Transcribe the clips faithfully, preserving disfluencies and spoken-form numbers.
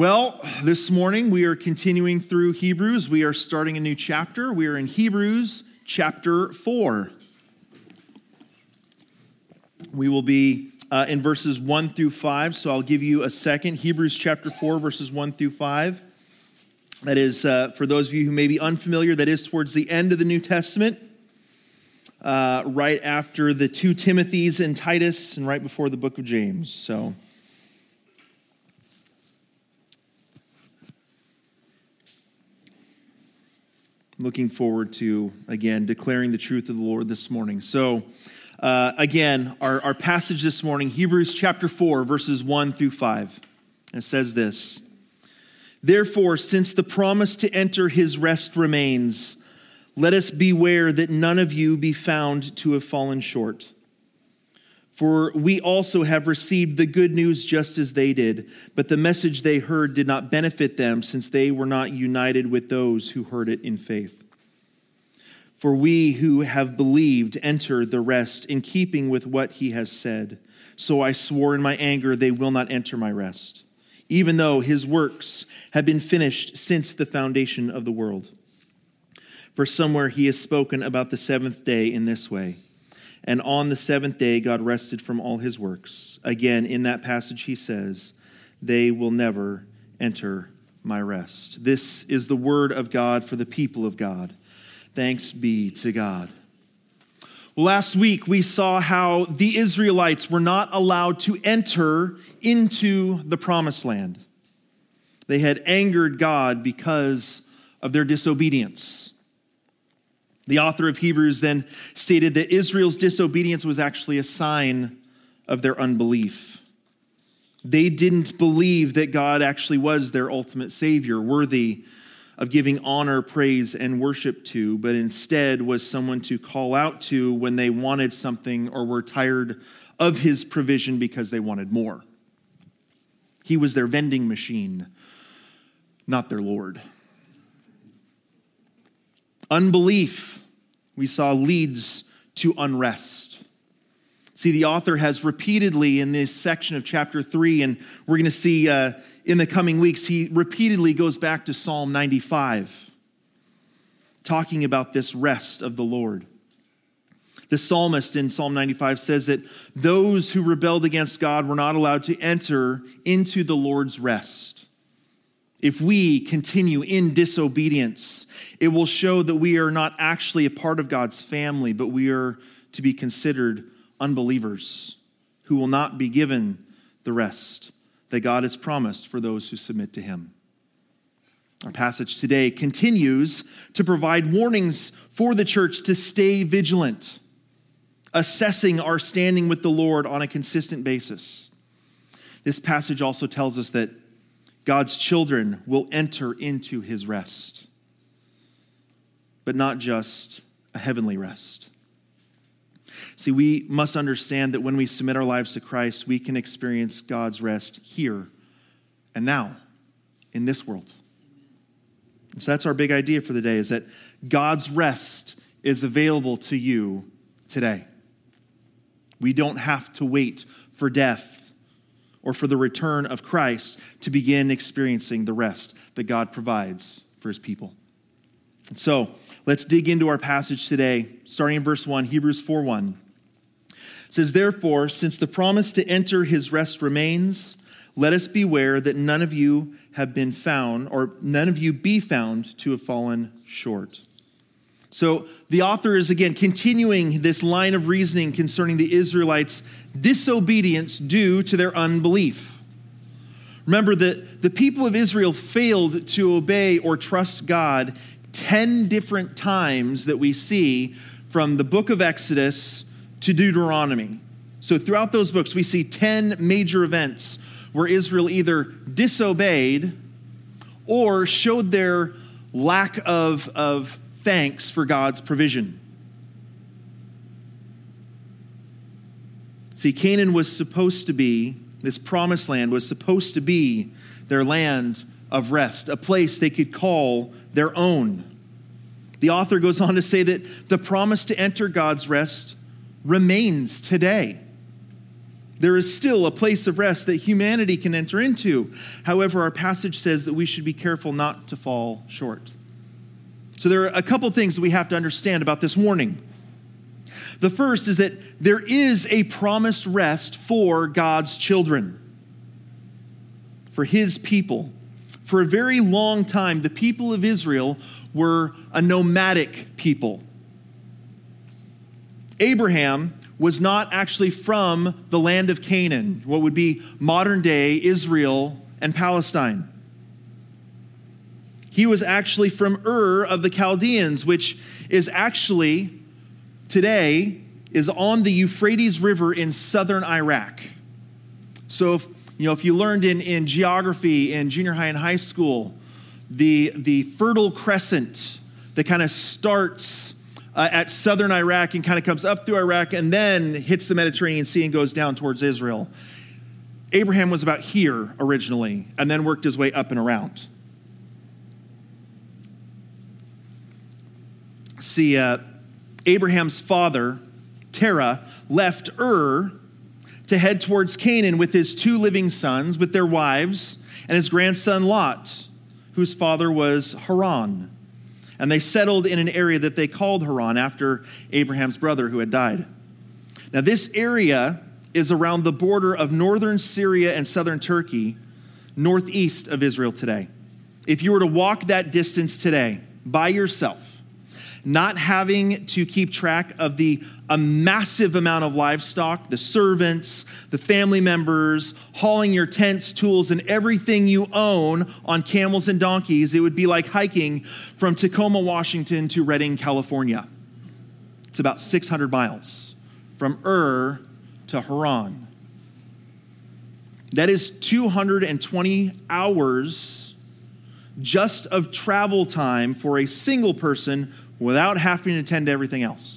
Well, this morning we are continuing through Hebrews. We are starting a new chapter. We are in Hebrews chapter four. We will be uh, in verses one through five, so I'll give you a second. Hebrews chapter four, verses one through five. That is, uh, for those of you who may be unfamiliar, that is towards the end of the New Testament, uh, right after the two Timothys and Titus, and right before the book of James. So, looking forward to, again, declaring the truth of the Lord this morning. So, uh, again, our, our passage this morning, Hebrews chapter four, verses one through five. It says this: Therefore, since the promise to enter his rest remains, let us beware that none of you be found to have fallen short. For we also have received the good news just as they did, but the message they heard did not benefit them, since they were not united with those who heard it in faith. For we who have believed enter the rest, in keeping with what he has said. So I swore in my anger, they will not enter my rest, even though his works have been finished since the foundation of the world. For somewhere he has spoken about the seventh day in this way: and on the seventh day, God rested from all his works. Again, in that passage, he says, they will never enter my rest. This is the word of God for the people of God. Thanks be to God. Well, last week, we saw how the Israelites were not allowed to enter into the promised land. They had angered God because of their disobedience. The author of Hebrews then stated that Israel's disobedience was actually a sign of their unbelief. They didn't believe that God actually was their ultimate Savior, worthy of giving honor, praise, and worship to, but instead was someone to call out to when they wanted something or were tired of his provision because they wanted more. He was their vending machine, not their Lord. Unbelief, we saw, leads to unrest. See, the author has repeatedly in this section of chapter three, and we're going to see uh, in the coming weeks, he repeatedly goes back to Psalm ninety-five, talking about this rest of the Lord. The psalmist in Psalm ninety-five says that those who rebelled against God were not allowed to enter into the Lord's rest. If we continue in disobedience, it will show that we are not actually a part of God's family, but we are to be considered unbelievers who will not be given the rest that God has promised for those who submit to him. Our passage today continues to provide warnings for the church to stay vigilant, assessing our standing with the Lord on a consistent basis. This passage also tells us that God's children will enter into his rest, but not just a heavenly rest. See, we must understand that when we submit our lives to Christ, we can experience God's rest here and now in this world. And so that's our big idea for the day, is that God's rest is available to you today. We don't have to wait for death or for the return of Christ to begin experiencing the rest that God provides for his people. And so, let's dig into our passage today, starting in verse one, Hebrews four one. It says, Therefore, since the promise to enter his rest remains, let us beware that none of you have been found, or none of you be found to have fallen short. So the author is again continuing this line of reasoning concerning the Israelites' disobedience due to their unbelief. Remember that the people of Israel failed to obey or trust God ten different times that we see from the book of Exodus to Deuteronomy. So throughout those books, we see ten major events where Israel either disobeyed or showed their lack of, of thanks for God's provision. See, Canaan was supposed to be, this promised land was supposed to be their land of rest, a place they could call their own. The author goes on to say that the promise to enter God's rest remains today. There is still a place of rest that humanity can enter into. However, our passage says that we should be careful not to fall short. So there are a couple things that we have to understand about this warning. The first is that there is a promised rest for God's children, for his people. For a very long time, the people of Israel were a nomadic people. Abraham was not actually from the land of Canaan, what would be modern-day Israel and Palestine. He was actually from Ur of the Chaldeans, which is actually, today, is on the Euphrates River in southern Iraq. So if You know, if you learned in, in geography in junior high and high school, the, the Fertile Crescent that kind of starts uh, at southern Iraq and kind of comes up through Iraq and then hits the Mediterranean Sea and goes down towards Israel. Abraham was about here originally and then worked his way up and around. See, uh, Abraham's father, Terah, left Ur to head towards Canaan with his two living sons, with their wives, and his grandson Lot, whose father was Haran. And they settled in an area that they called Haran after Abraham's brother who had died. Now, this area is around the border of northern Syria and southern Turkey, northeast of Israel today. If you were to walk that distance today by yourself, not having to keep track of the a massive amount of livestock, the servants, the family members, hauling your tents, tools, and everything you own on camels and donkeys, it would be like hiking from Tacoma, Washington to Redding, California. It's about six hundred miles from Ur to Haran. That is two hundred twenty hours just of travel time for a single person without having to attend to everything else.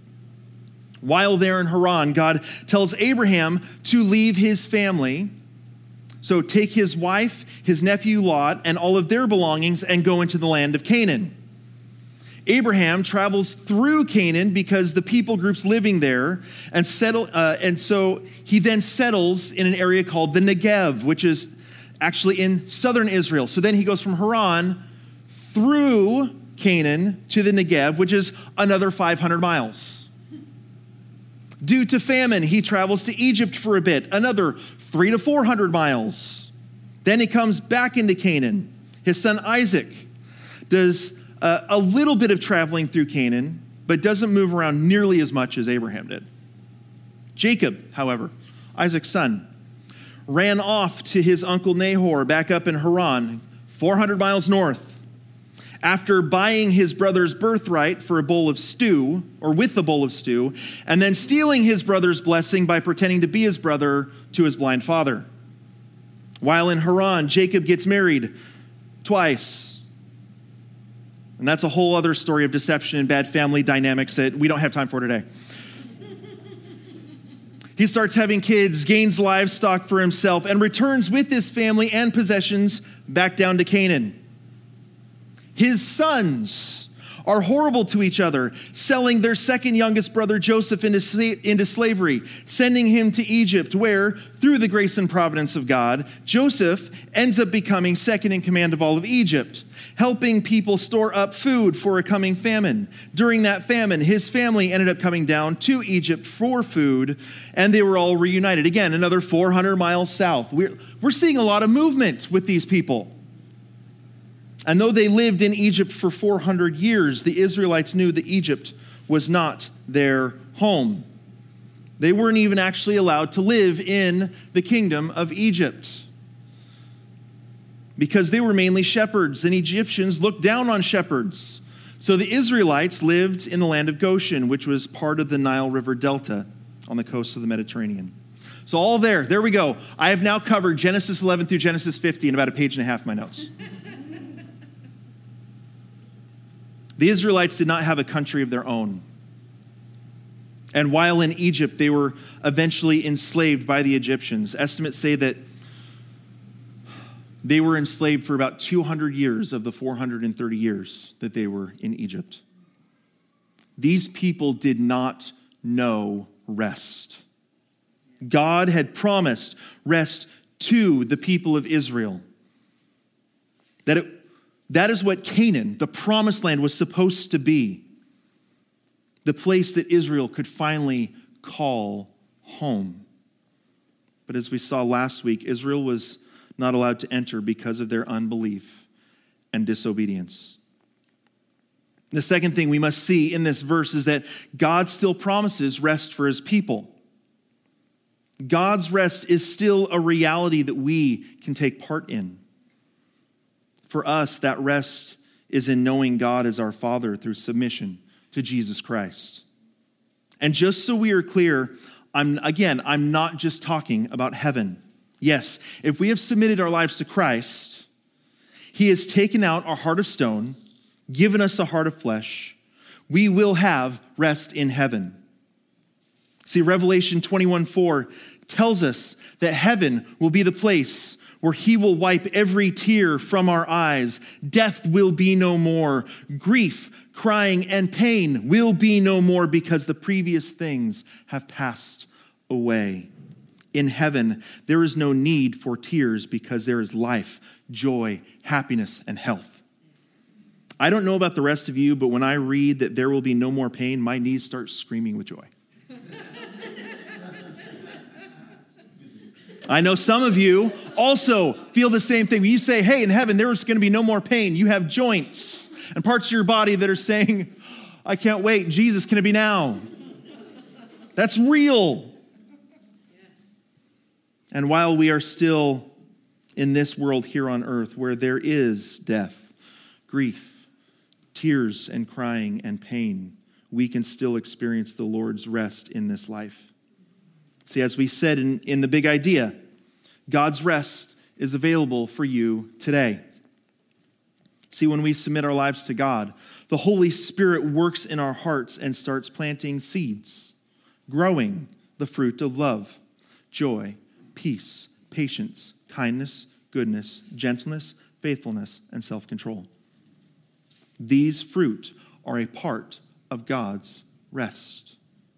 While there in Haran, God tells Abraham to leave his family. So take his wife, his nephew Lot, and all of their belongings and go into the land of Canaan. Abraham travels through Canaan because the people groups living there, and settle. Uh, and so he then settles in an area called the Negev, which is actually in southern Israel. So then he goes from Haran through Canaan to the Negev, which is another five hundred miles. Due to famine, he travels to Egypt for a bit, another three to four hundred miles. Then he comes back into Canaan. His son Isaac does uh, a little bit of traveling through Canaan, but doesn't move around nearly as much as Abraham did. Jacob, however, Isaac's son, ran off to his uncle Nahor back up in Haran, four hundred miles north. After buying his brother's birthright for a bowl of stew, or with a bowl of stew, and then stealing his brother's blessing by pretending to be his brother to his blind father. While in Haran, Jacob gets married twice. And that's a whole other story of deception and bad family dynamics that we don't have time for today. He starts having kids, gains livestock for himself, and returns with his family and possessions back down to Canaan. His sons are horrible to each other, selling their second youngest brother Joseph into, into slavery, sending him to Egypt, where, through the grace and providence of God, Joseph ends up becoming second in command of all of Egypt, helping people store up food for a coming famine. During that famine, his family ended up coming down to Egypt for food, and they were all reunited. Again, another four hundred miles south. We're, we're seeing a lot of movement with these people. And though they lived in Egypt for four hundred years, the Israelites knew that Egypt was not their home. They weren't even actually allowed to live in the kingdom of Egypt because they were mainly shepherds, and Egyptians looked down on shepherds. So the Israelites lived in the land of Goshen, which was part of the Nile River Delta on the coast of the Mediterranean. So all there, there we go. I have now covered Genesis eleven through Genesis fifty in about a page and a half of my notes. The Israelites did not have a country of their own. And while in Egypt, they were eventually enslaved by the Egyptians. Estimates say that they were enslaved for about two hundred years of the four hundred thirty years that they were in Egypt. These people did not know rest. God had promised rest to the people of Israel. That, it, that is what Canaan, the promised land, was supposed to be. The place that Israel could finally call home. But as we saw last week, Israel was not allowed to enter because of their unbelief and disobedience. The second thing we must see in this verse is that God still promises rest for his people. God's rest is still a reality that we can take part in. For us, that rest is in knowing God as our Father through submission to Jesus Christ. And just so we are clear, I'm again, I'm not just talking about heaven. Yes, if we have submitted our lives to Christ, he has taken out our heart of stone, given us a heart of flesh. We will have rest in heaven. See, Revelation twenty-one four tells us that heaven will be the place where he will wipe every tear from our eyes. Death will be no more. Grief, crying, and pain will be no more because the previous things have passed away. In heaven, there is no need for tears because there is life, joy, happiness, and health. I don't know about the rest of you, but when I read that there will be no more pain, my knees start screaming with joy. I know some of you also feel the same thing. When you say, hey, in heaven, there's going to be no more pain. You have joints and parts of your body that are saying, I can't wait. Jesus, can it be now? That's real. And while we are still in this world here on earth where there is death, grief, tears and crying and pain, we can still experience the Lord's rest in this life. See, as we said in, in the big idea, God's rest is available for you today. See, when we submit our lives to God, the Holy Spirit works in our hearts and starts planting seeds, growing the fruit of love, joy, peace, patience, kindness, goodness, gentleness, faithfulness, and self-control. These fruit are a part of God's rest.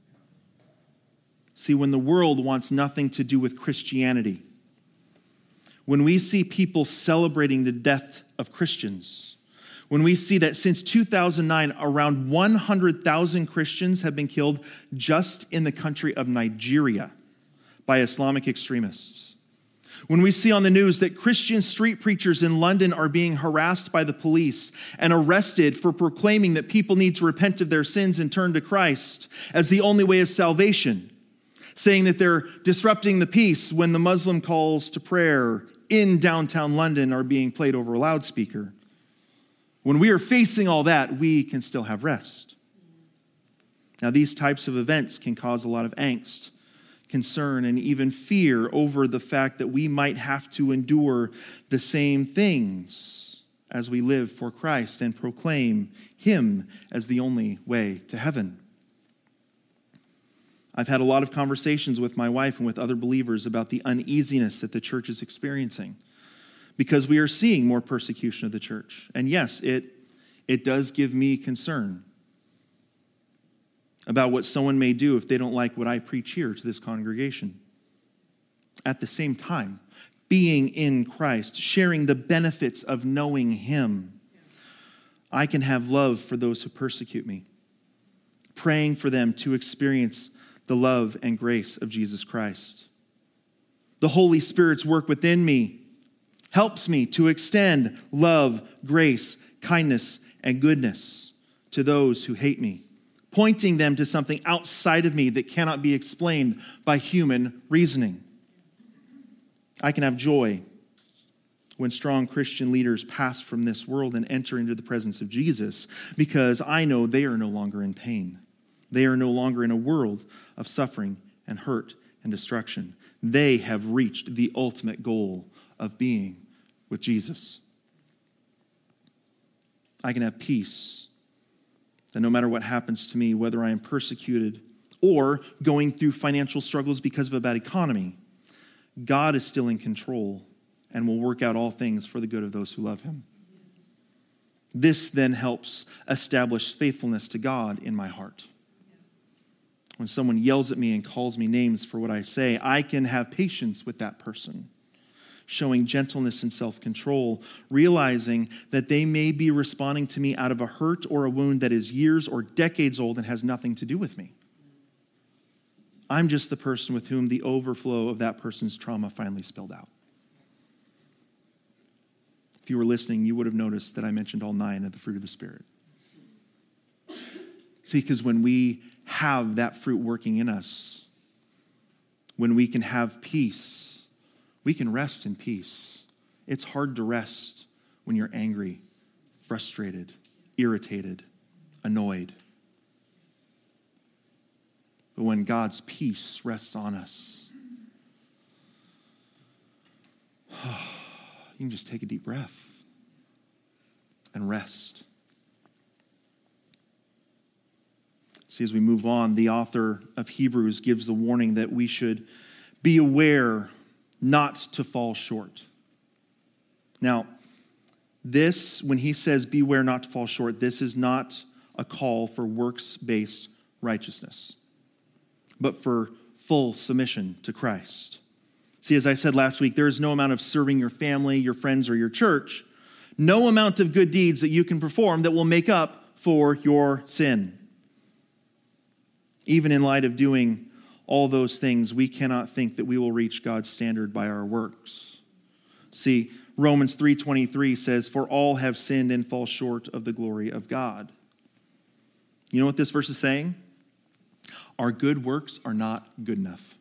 See, when the world wants nothing to do with Christianity, when we see people celebrating the death of Christians, when we see that since two thousand nine, around one hundred thousand Christians have been killed just in the country of Nigeria by Islamic extremists, when we see on the news that Christian street preachers in London are being harassed by the police and arrested for proclaiming that people need to repent of their sins and turn to Christ as the only way of salvation, saying that they're disrupting the peace when the Muslim calls to prayer in downtown London are being played over a loudspeaker. When we are facing all that, we can still have rest. Now, these types of events can cause a lot of angst, concern, and even fear over the fact that we might have to endure the same things as we live for Christ and proclaim him as the only way to heaven. I've had a lot of conversations with my wife and with other believers about the uneasiness that the church is experiencing because we are seeing more persecution of the church. And yes, it, it does give me concern about what someone may do if they don't like what I preach here to this congregation. At the same time, being in Christ, sharing the benefits of knowing him, I can have love for those who persecute me, praying for them to experience the love and grace of Jesus Christ. The Holy Spirit's work within me helps me to extend love, grace, kindness, and goodness to those who hate me, pointing them to something outside of me that cannot be explained by human reasoning. I can have joy when strong Christian leaders pass from this world and enter into the presence of Jesus because I know they are no longer in pain. They are no longer in a world of suffering and hurt and destruction. They have reached the ultimate goal of being with Jesus. I can have peace that no matter what happens to me, whether I am persecuted or going through financial struggles because of a bad economy, God is still in control and will work out all things for the good of those who love him. This then helps establish faithfulness to God in my heart. when someone yells at me and calls me names for what I say, I can have patience with that person, showing gentleness and self-control, realizing that they may be responding to me out of a hurt or a wound that is years or decades old and has nothing to do with me. I'm just the person with whom the overflow of that person's trauma finally spilled out. If you were listening, you would have noticed that I mentioned all nine of the fruit of the Spirit. See, because when we have that fruit working in us, when we can have peace, we can rest in peace. It's hard to rest when you're angry, frustrated, irritated, annoyed. But when God's peace rests on us, you can just take a deep breath and rest. See, as we move on, the author of Hebrews gives the warning that we should be aware not to fall short. Now, this, when he says beware not to fall short, this is not a call for works-based righteousness, but for full submission to Christ. See, as I said last week, there is no amount of serving your family, your friends, or your church, no amount of good deeds that you can perform that will make up for your sin. Even in light of doing all those things, we cannot think that we will reach God's standard by our works. See, Romans three twenty-three says, "For all have sinned and fall short of the glory of God." You know what this verse is saying? Our good works are not good enough.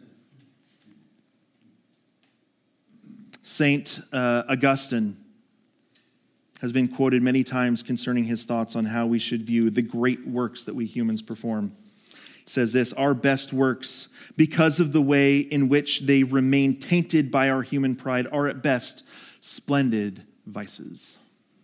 Saint uh, Augustine has been quoted many times concerning his thoughts on how we should view the great works that we humans perform. Says this: our best works, because of the way in which they remain tainted by our human pride, are at best splendid vices.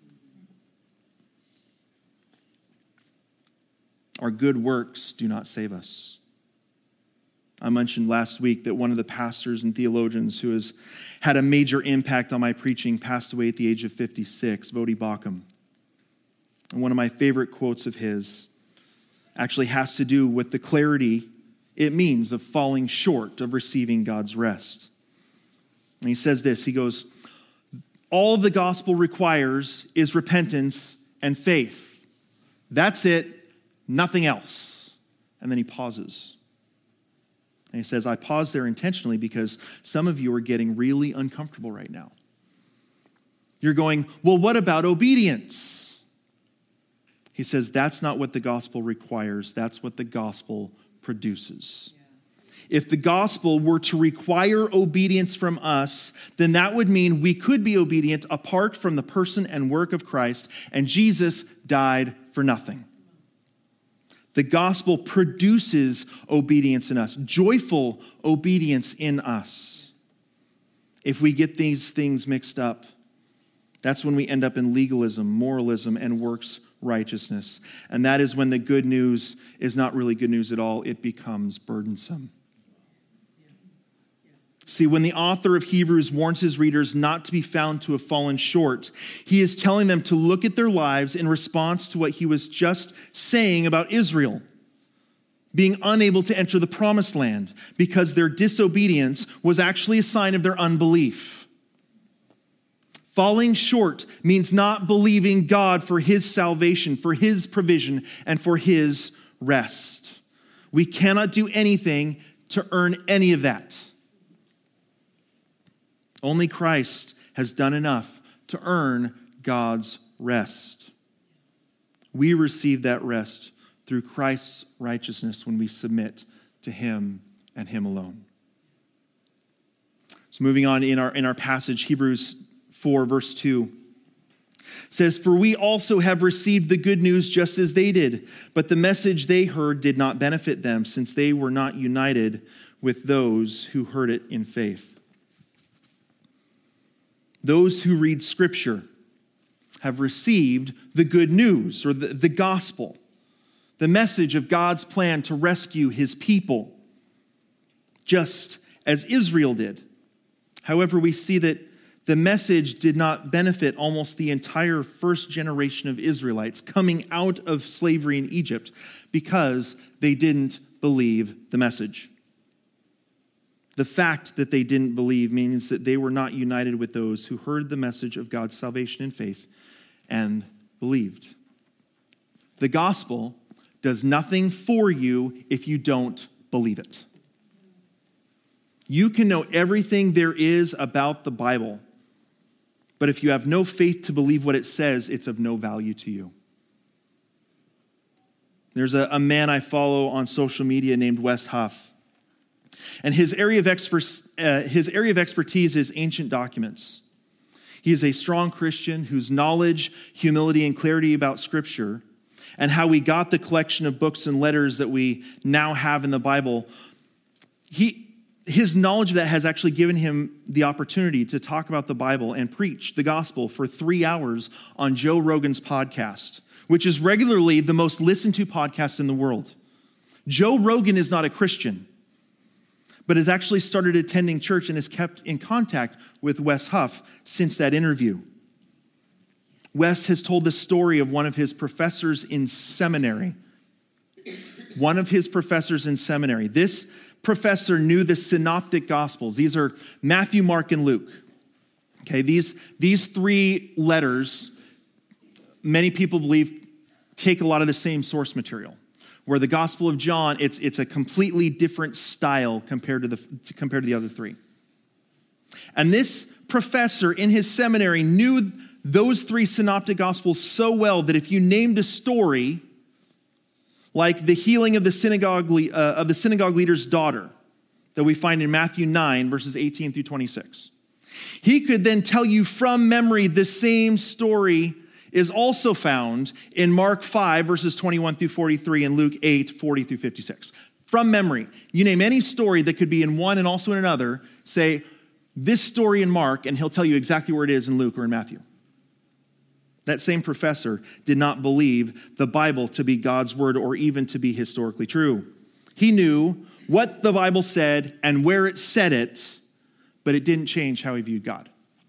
Our good works do not save us. I mentioned last week that one of the pastors and theologians who has had a major impact on my preaching passed away at the age of fifty-six, Voddie Baucham. And one of my favorite quotes of his actually has to do with the clarity it means of falling short of receiving God's rest. And he says this, he goes, "All the gospel requires is repentance and faith. That's it, nothing else." And then he pauses. And he says, I pause there intentionally because some of you are getting really uncomfortable right now. You're going, well, what about obedience? He says, that's not what the gospel requires. That's what the gospel produces. Yeah. If the gospel were to require obedience from us, then that would mean we could be obedient apart from the person and work of Christ, and Jesus died for nothing. The gospel produces obedience in us, joyful obedience in us. If we get these things mixed up, that's when we end up in legalism, moralism, and works righteousness. And that is when the good news is not really good news at all. It becomes burdensome. See, when the author of Hebrews warns his readers not to be found to have fallen short, he is telling them to look at their lives in response to what he was just saying about Israel being unable to enter the promised land because their disobedience was actually a sign of their unbelief. Falling short means not believing God for his salvation, for his provision, and for his rest. We cannot do anything to earn any of that. Only Christ has done enough to earn God's rest. We receive that rest through Christ's righteousness when we submit to him and him alone. So moving on in our, in our passage, Hebrews four, verse two says, "For we also have received the good news just as they did, but the message they heard did not benefit them, since they were not united with those who heard it in faith." Those who read Scripture have received the good news, or the, the gospel, the message of God's plan to rescue his people, just as Israel did. However, we see that the message did not benefit almost the entire first generation of Israelites coming out of slavery in Egypt because they didn't believe the message. The fact that they didn't believe means that they were not united with those who heard the message of God's salvation in faith and believed. The gospel does nothing for you if you don't believe it. You can know everything there is about the Bible, but if you have no faith to believe what it says, it's of no value to you. There's a, a man I follow on social media named Wes Huff. And his area of expert, uh, his area of expertise is ancient documents. He is a strong Christian whose knowledge, humility, and clarity about Scripture and how we got the collection of books and letters that we now have in the Bible, he, his knowledge of that has actually given him the opportunity to talk about the Bible and preach the gospel for three hours on Joe Rogan's podcast, which is regularly the most listened to podcast in the world. Joe Rogan is not a Christian, but has actually started attending church and has kept in contact with Wes Huff since that interview. Wes has told the story of one of his professors in seminary. One of his professors in seminary. This professor knew the synoptic gospels. These are Matthew, Mark, and Luke. Okay, these, these three letters, many people believe, take a lot of the same source material. Where the Gospel of John, it's, it's a completely different style compared to the compared to the other three. And this professor in his seminary knew those three synoptic gospels so well that if you named a story like the healing of the synagogue uh, of the synagogue leader's daughter that we find in Matthew nine, verses eighteen through twenty-six, he could then tell you from memory the same story is also found in Mark five, verses twenty-one through forty-three, and Luke eight, forty through fifty-six. From memory, you name any story that could be in one and also in another, say, this story in Mark, and he'll tell you exactly where it is in Luke or in Matthew. That same professor did not believe the Bible to be God's word or even to be historically true. He knew what the Bible said and where it said it, but it didn't change how he viewed God.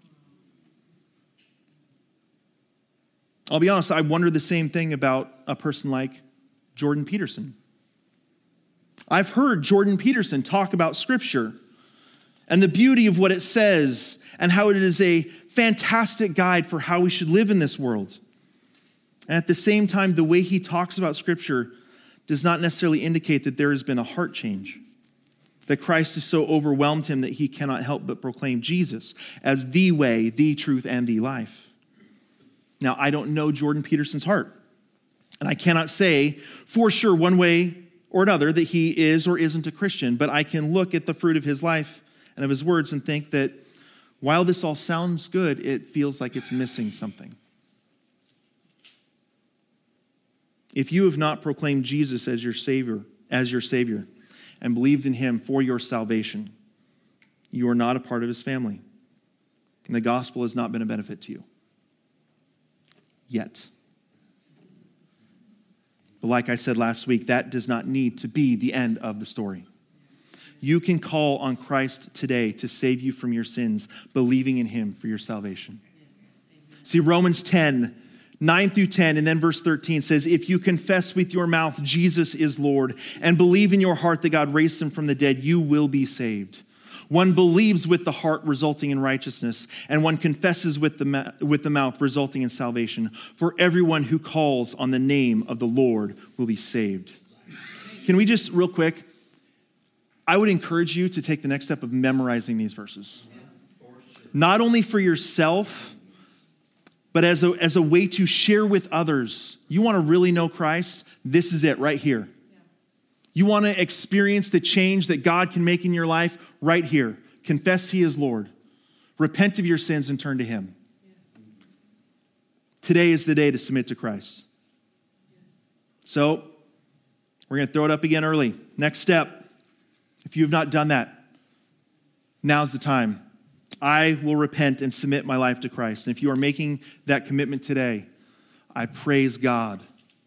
I'll be honest, I wonder the same thing about a person like Jordan Peterson. I've heard Jordan Peterson talk about Scripture and the beauty of what it says and how it is a fantastic guide for how we should live in this world. And at the same time, the way he talks about Scripture does not necessarily indicate that there has been a heart change, that Christ has so overwhelmed him that he cannot help but proclaim Jesus as the way, the truth, and the life. Now, I don't know Jordan Peterson's heart, and I cannot say for sure one way or another that he is or isn't a Christian, but I can look at the fruit of his life and of his words and think that while this all sounds good, it feels like it's missing something. If you have not proclaimed Jesus as your Savior, as your Savior, and believed in him for your salvation, you are not a part of his family, and the gospel has not been a benefit to you. Yet. But like I said last week, that does not need to be the end of the story. You can call on Christ today to save you from your sins, believing in him for your salvation. See, Romans ten, nine through ten, and then verse thirteen says, if you confess with your mouth Jesus is Lord and believe in your heart that God raised him from the dead, you will be saved. One believes with the heart, resulting in righteousness, and one confesses with the, ma- with the mouth, resulting in salvation. For everyone who calls on the name of the Lord will be saved. Can we just, real quick, I would encourage you to take the next step of memorizing these verses. Not only for yourself, but as a, as a way to share with others. You want to really know Christ? This is it right here. You want to experience the change that God can make in your life right here. Confess he is Lord. Repent of your sins and turn to him. Yes. Today is the day to submit to Christ. Yes. So, we're going to throw it up again early. Next step. If you have not done that, now's the time. I will repent and submit my life to Christ. And if you are making that commitment today, I praise God.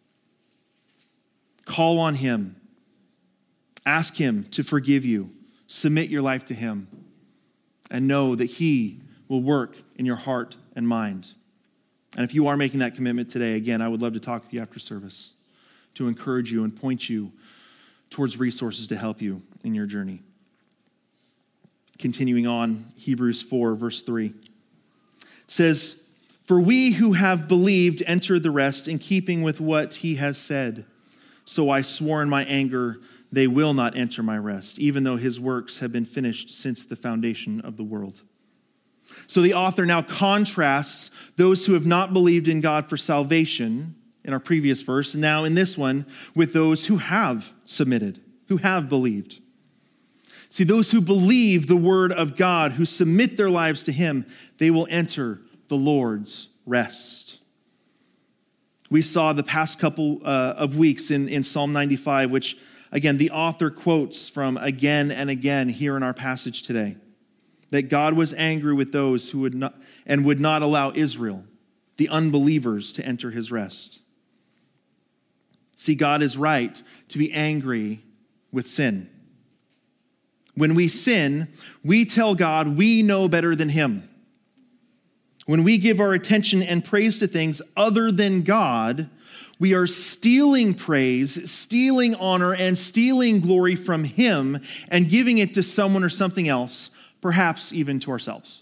Call on him. Ask him to forgive you. Submit your life to him. And know that he will work in your heart and mind. And if you are making that commitment today, again, I would love to talk with you after service to encourage you and point you towards resources to help you in your journey. Continuing on, Hebrews four, verse three says, "For we who have believed enter the rest in keeping with what he has said. So I swore in my anger, they will not enter my rest, even though his works have been finished since the foundation of the world." So the author now contrasts those who have not believed in God for salvation in our previous verse, and now in this one with those who have submitted, who have believed. See, those who believe the word of God, who submit their lives to him, they will enter the Lord's rest. We saw the past couple uh, of weeks in, in Psalm ninety-five, which, again, the author quotes from again and again here in our passage today, that God was angry with those who would not and would not allow Israel, the unbelievers, to enter his rest. See, God is right to be angry with sin. When we sin, we tell God we know better than him. When we give our attention and praise to things other than God, we are stealing praise, stealing honor, and stealing glory from him and giving it to someone or something else, perhaps even to ourselves.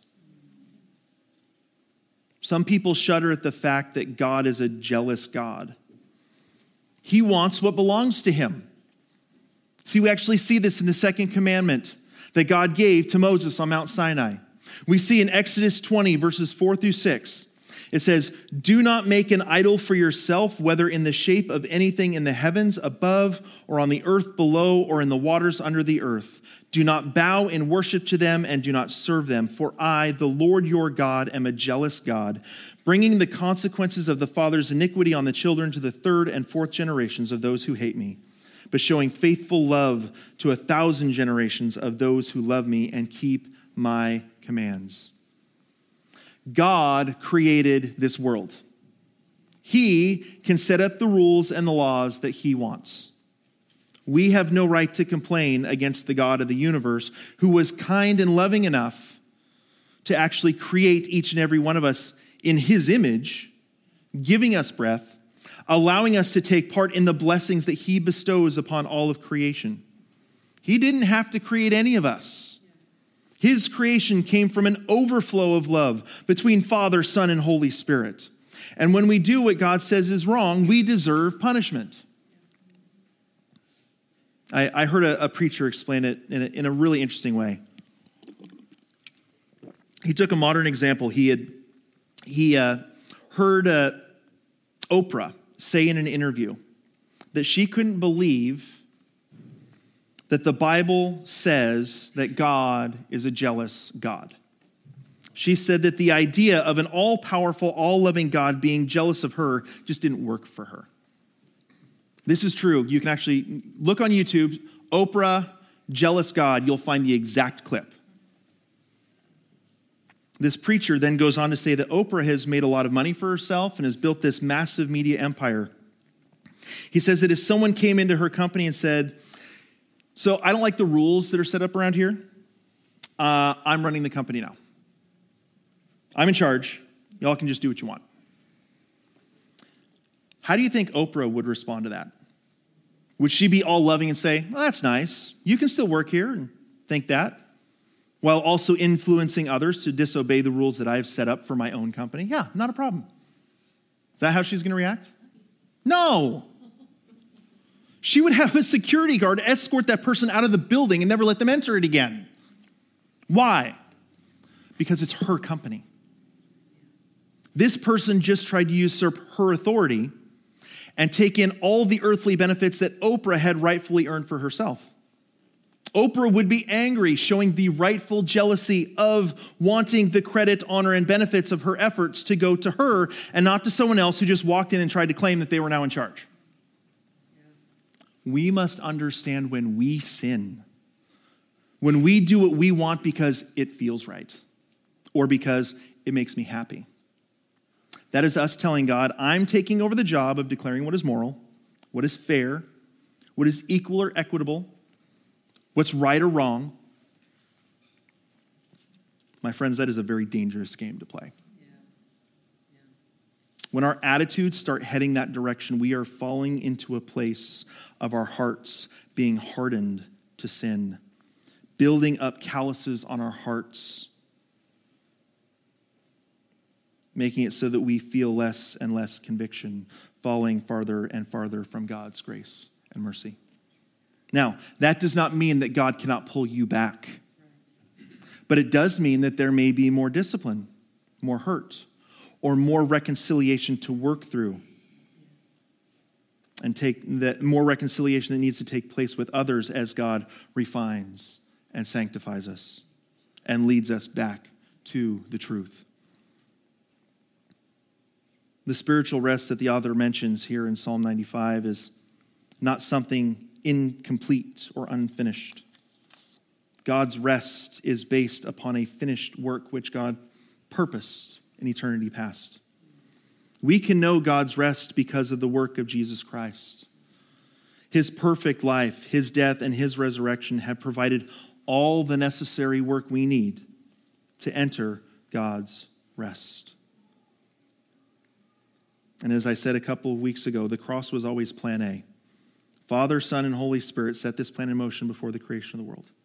Some people shudder at the fact that God is a jealous God. He wants what belongs to him. See, we actually see this in the second commandment that God gave to Moses on Mount Sinai. We see in Exodus twenty, verses four through six, it says, "Do not make an idol for yourself, whether in the shape of anything in the heavens above or on the earth below or in the waters under the earth. Do not bow in worship to them and do not serve them. For I, the Lord your God, am a jealous God, bringing the consequences of the father's iniquity on the children to the third and fourth generations of those who hate me, but showing faithful love to a thousand generations of those who love me and keep my commands." God created this world. He can set up the rules and the laws that he wants. We have no right to complain against the God of the universe, who was kind and loving enough to actually create each and every one of us in his image, giving us breath, allowing us to take part in the blessings that he bestows upon all of creation. He didn't have to create any of us. His creation came from an overflow of love between Father, Son, and Holy Spirit. And when we do what God says is wrong, we deserve punishment. I, I heard a, a preacher explain it in a, in a really interesting way. He took a modern example. He had he uh, heard uh, Oprah say in an interview that she couldn't believe that the Bible says that God is a jealous God. She said that the idea of an all-powerful, all-loving God being jealous of her just didn't work for her. This is true. You can actually look on YouTube, Oprah, jealous God. You'll find the exact clip. This preacher then goes on to say that Oprah has made a lot of money for herself and has built this massive media empire. He says that if someone came into her company and said, "So I don't like the rules that are set up around here. Uh, I'm running the company now. I'm in charge. Y'all can just do what you want." How do you think Oprah would respond to that? Would she be all loving and say, "Well, that's nice. You can still work here," and think that, while also influencing others to disobey the rules that I've set up for my own company? Yeah, not a problem. Is that how she's going to react? No. She would have a security guard escort that person out of the building and never let them enter it again. Why? Because it's her company. This person just tried to usurp her authority and take in all the earthly benefits that Oprah had rightfully earned for herself. Oprah would be angry, showing the rightful jealousy of wanting the credit, honor, and benefits of her efforts to go to her and not to someone else who just walked in and tried to claim that they were now in charge. We must understand when we sin, when we do what we want because it feels right or because it makes me happy. That is us telling God, I'm taking over the job of declaring what is moral, what is fair, what is equal or equitable, what's right or wrong. My friends, that is a very dangerous game to play. Yeah. Yeah. When our attitudes start heading that direction, we are falling into a place of our hearts being hardened to sin, building up calluses on our hearts, making it so that we feel less and less conviction, falling farther and farther from God's grace and mercy. Now, that does not mean that God cannot pull you back, but it does mean that there may be more discipline, more hurt, or more reconciliation to work through, and take that more reconciliation that needs to take place with others as God refines and sanctifies us and leads us back to the truth. The spiritual rest that the author mentions here in Psalm ninety-five is not something incomplete or unfinished. God's rest is based upon a finished work which God purposed in eternity past. We can know God's rest because of the work of Jesus Christ. His perfect life, his death, and his resurrection have provided all the necessary work we need to enter God's rest. And as I said a couple of weeks ago, the cross was always plan A. Father, Son, and Holy Spirit set this plan in motion before the creation of the world.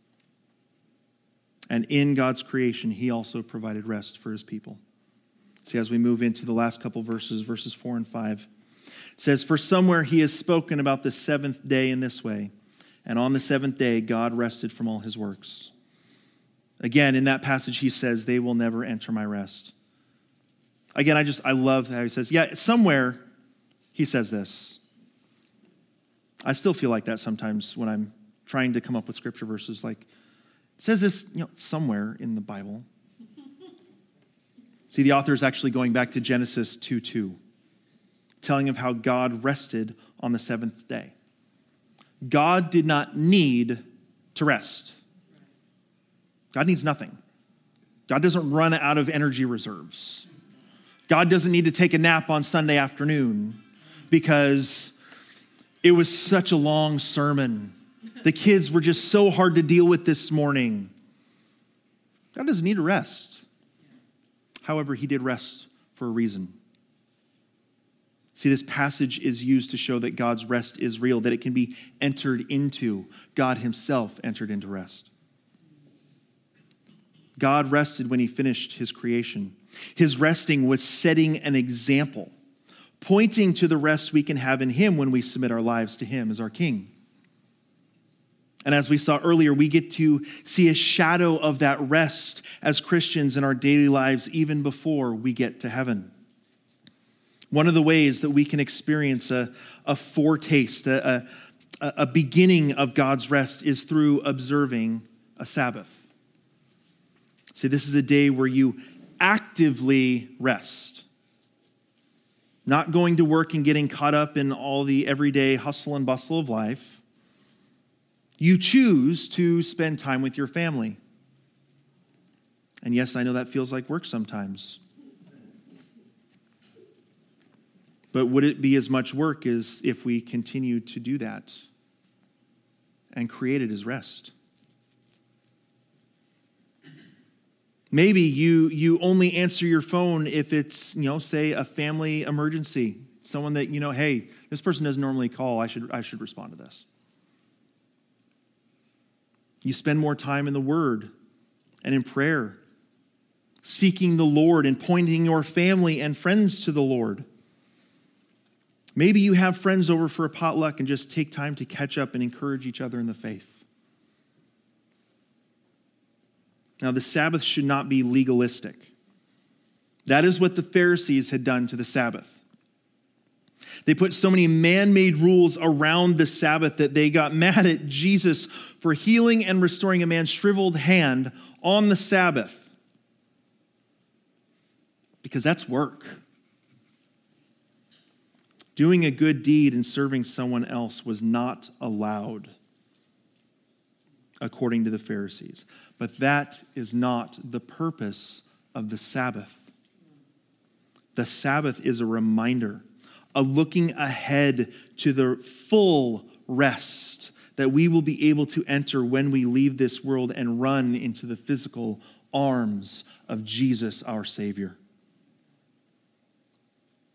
And in God's creation, he also provided rest for his people. See, as we move into the last couple verses, verses four and five, it says, "For somewhere he has spoken about the seventh day in this way, and on the seventh day God rested from all his works." Again, in that passage, he says, "They will never enter my rest." Again, I just, I love how he says, yeah, somewhere he says this. I still feel like that sometimes when I'm trying to come up with scripture verses. Like, it says this, you know, somewhere in the Bible. See, the author is actually going back to Genesis two two, telling of how God rested on the seventh day. God did not need to rest. God needs nothing. God doesn't run out of energy reserves. God doesn't need to take a nap on Sunday afternoon because it was such a long sermon. The kids were just so hard to deal with this morning. God doesn't need to rest. However, he did rest for a reason. See, this passage is used to show that God's rest is real, that it can be entered into. God himself entered into rest. God rested when he finished his creation. His resting was setting an example, pointing to the rest we can have in him when we submit our lives to him as our King. And as we saw earlier, we get to see a shadow of that rest as Christians in our daily lives even before we get to heaven. One of the ways that we can experience a, a foretaste, a, a, a beginning of God's rest is through observing a Sabbath. See, this is a day where you actively rest. Not going to work and getting caught up in all the everyday hustle and bustle of life. You choose to spend time with your family. And yes, I know that feels like work sometimes. But would it be as much work as if we continued to do that and create it as rest? Maybe you you only answer your phone if it's, you know, say a family emergency. Someone that, you know, hey, this person doesn't normally call. I should I should respond to this. You spend more time in the Word and in prayer, seeking the Lord and pointing your family and friends to the Lord. Maybe you have friends over for a potluck and just take time to catch up and encourage each other in the faith. Now, the Sabbath should not be legalistic. That is what the Pharisees had done to the Sabbath. They put so many man-made rules around the Sabbath that they got mad at Jesus for healing and restoring a man's shriveled hand on the Sabbath. Because that's work. Doing a good deed and serving someone else was not allowed, according to the Pharisees. But that is not the purpose of the Sabbath. The Sabbath is a reminder, a looking ahead to the full rest that we will be able to enter when we leave this world and run into the physical arms of Jesus, our Savior.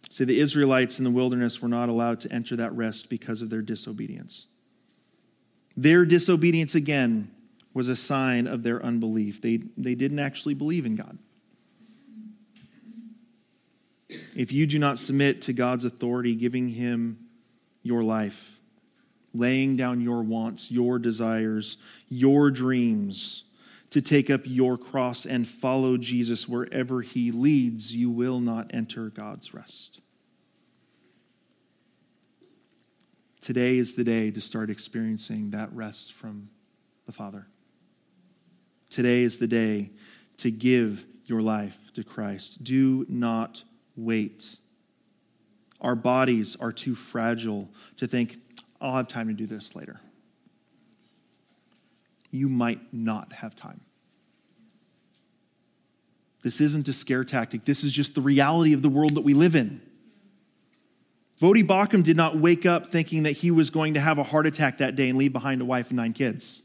See, the Israelites in the wilderness were not allowed to enter that rest because of their disobedience. Their disobedience, again, was a sign of their unbelief. They, they didn't actually believe in God. If you do not submit to God's authority, giving him your life, laying down your wants, your desires, your dreams, to take up your cross and follow Jesus wherever he leads, you will not enter God's rest. Today is the day to start experiencing that rest from the Father. Today is the day to give your life to Christ. Do not wait. Our bodies are too fragile to think, I'll have time to do this later. You might not have time. This isn't a scare tactic. This is just the reality of the world that we live in. Voddie Baucham did not wake up thinking that he was going to have a heart attack that day and leave behind a wife and nine kids.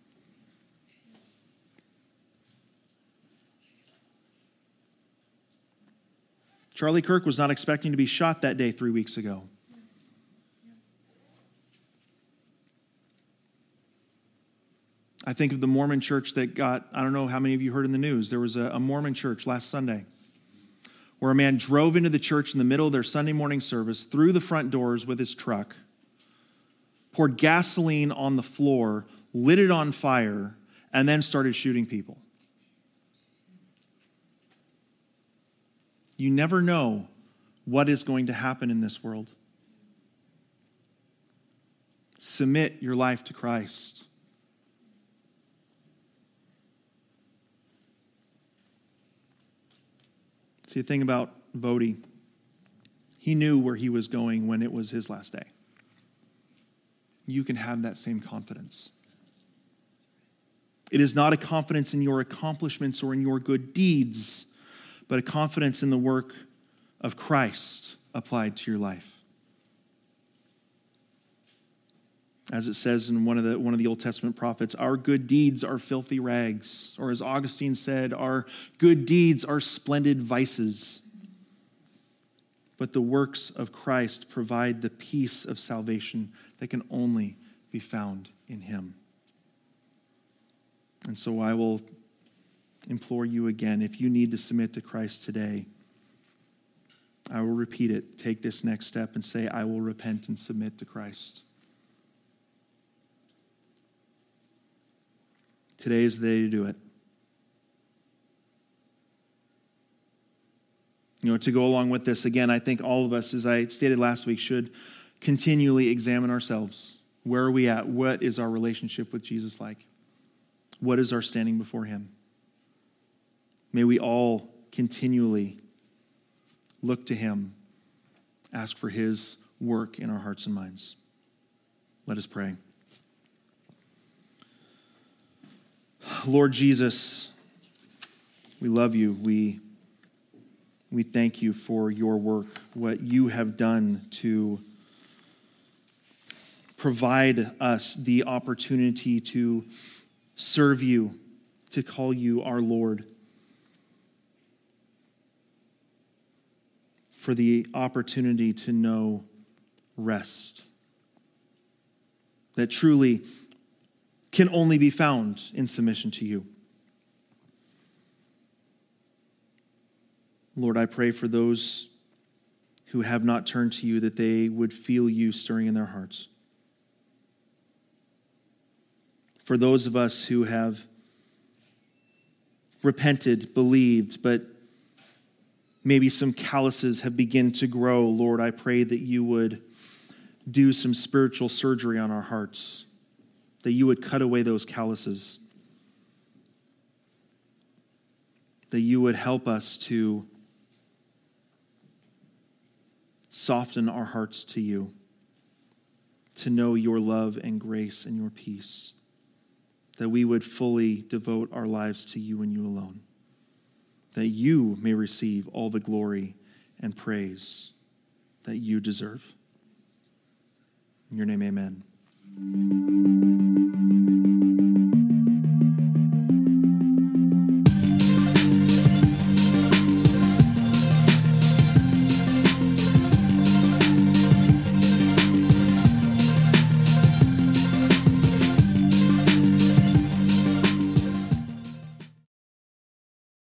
Charlie Kirk was not expecting to be shot that day three weeks ago. I think of the Mormon church that got, I don't know how many of you heard in the news, there was a, a Mormon church last Sunday where a man drove into the church in the middle of their Sunday morning service, through the front doors with his truck, poured gasoline on the floor, lit it on fire, and then started shooting people. You never know what is going to happen in this world. Submit your life to Christ. See, the thing about Voddie, he knew where he was going when it was his last day. You can have that same confidence. It is not a confidence in your accomplishments or in your good deeds, but a confidence in the work of Christ applied to your life. As it says in one of the one of the Old Testament prophets, our good deeds are filthy rags. Or as Augustine said, our good deeds are splendid vices. But the works of Christ provide the peace of salvation that can only be found in him. And so I will implore you again, if you need to submit to Christ today, I will repeat it. Take this next step and say, I will repent and submit to Christ. Today is the day to do it. You know, to go along with this, again, I think all of us, as I stated last week, should continually examine ourselves. Where are we at? What is our relationship with Jesus like? What is our standing before him? May we all continually look to him, ask for his work in our hearts and minds. Let us pray. Lord Jesus, we love you. We, we thank you for your work, what you have done to provide us the opportunity to serve you, to call you our Lord, for the opportunity to know rest that truly can only be found in submission to you. Lord, I pray for those who have not turned to you that they would feel you stirring in their hearts. For those of us who have repented, believed, but maybe some calluses have begun to grow, Lord, I pray that you would do some spiritual surgery on our hearts, that you would cut away those calluses, that you would help us to soften our hearts to you, to know your love and grace and your peace, that we would fully devote our lives to you and you alone, that you may receive all the glory and praise that you deserve. In your name, amen.